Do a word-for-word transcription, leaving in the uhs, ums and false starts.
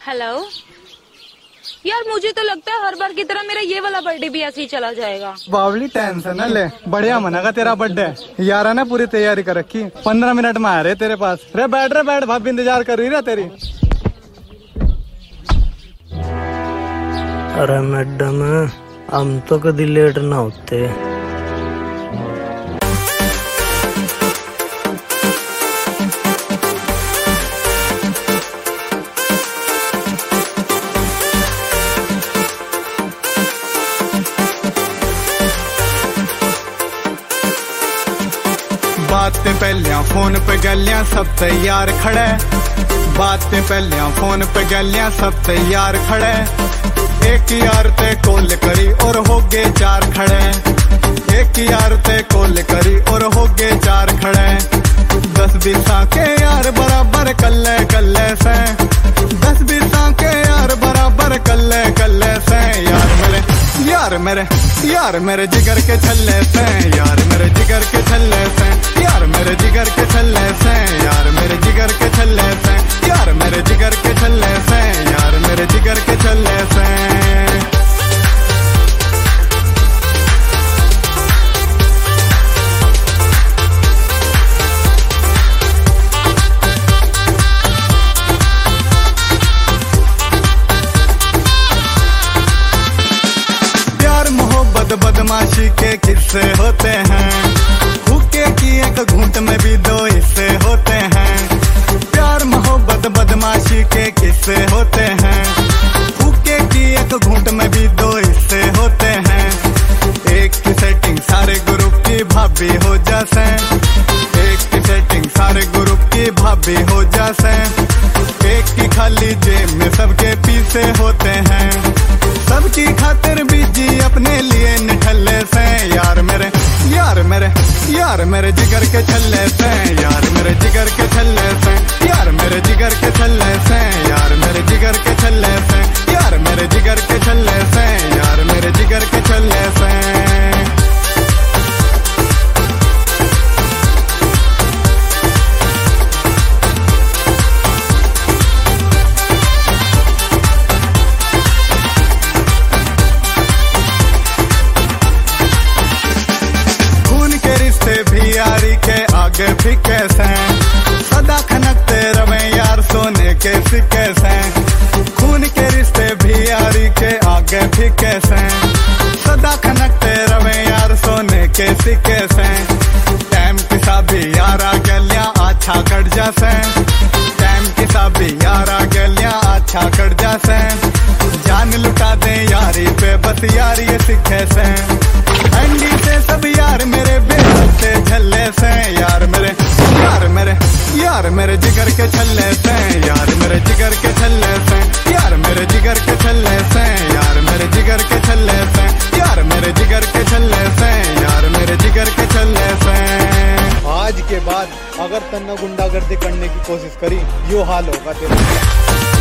Hello यार, मुझे तो लगता है हर बार की तरह मेरा ये वाला बर्थडे भी ऐसे ही चला जाएगा। बावली टेंशन न ले, बढ़िया मनागा तेरा बर्थडे। यार ने पूरी तैयारी कर रखी, पंद्रह मिनट में आ रहे तेरे पास। रे बैठ रे बैठ, भाभी इंतजार कर रही है तेरी। अरे मैडम, हम तो कभी लेट ना होते। बातें पहलिया फोन पे गलियां सब तैयार खड़े। बातें पहलिया फोन पे गलियां सब तैयार खड़े। एक यार ते कॉल करी और हो गए चार खड़े। एक यार ते कॉल करी और हो गए चार खड़े। दस बीसा के यार बराबर कल्ले कल्ले से। दस बीसा के यार बराबर कल्ले कल्ले से। यार मेरे यार मेरे यार मेरे जिगर के छल्ले से। यार मेरे जिगर के छल्ले से। यार मेरे जिगर के छल्ले से। यार मेरे जिगर के छल्ले से। यार मेरे जिगर के छल्ले से। यार मेरे जिगर के छल्ले से। बदमाशी के किस्से होते हैं। हुक्के की एक घूंट में भी दो हिस्से होते हैं। प्यार मोहब्बत बदमाशी के किस्से होते हैं। हुक्के की एक घूंट में भी दो हिस्से होते हैं। एक की सेटिंग सारे ग्रुप की भाभी हो जासे। एक की सेटिंग सारे ग्रुप की भाभी हो जासे। एक की खाली जेब में सबके पीछे होते हैं। सबकी खातिर बीजी अपने लिए निठल्ले से। यार मेरे यार मेरे यार मेरे जिगर के छल्ले से। यार मेरे जिगर के छल्ले से। यार मेरे जिगर के छल्ले से। यार मेरे जिगर के छल्ले से। यार मेरे जिगर के छल्ले से। यार मेरे जिगर के छल्ले से। भी यारी के आगे फिके से। सदा खनकते रवे यार सोने के सिक्के से। खून के रिश्ते भी यारी के आगे फिके से। सदा खनकते रवे यार सोने के सिक्के से। टाइम किसा भी यारा गलिया अच्छा कट जासे। टाइम किसा भी यारा गलिया अच्छा कट जासे। जान लुटा दे यारी पे बस यार ये सिक्के से। अंडी से सब यार मेरे बेहते झल्ले से। यार मेरे यार मेरे यार मेरे जिगर के छल्ले से। यार मेरे जिगर के छल्ले से। यार मेरे जिगर के छल्ले से। यार मेरे जिगर के छल्ले से। यार मेरे जिगर के छल्ले से। यार मेरे जिगर के छल्ले से। आज के बाद अगर तन्ना गुंडागर्दी करने की कोशिश करी, यो हाल होगा तेरा।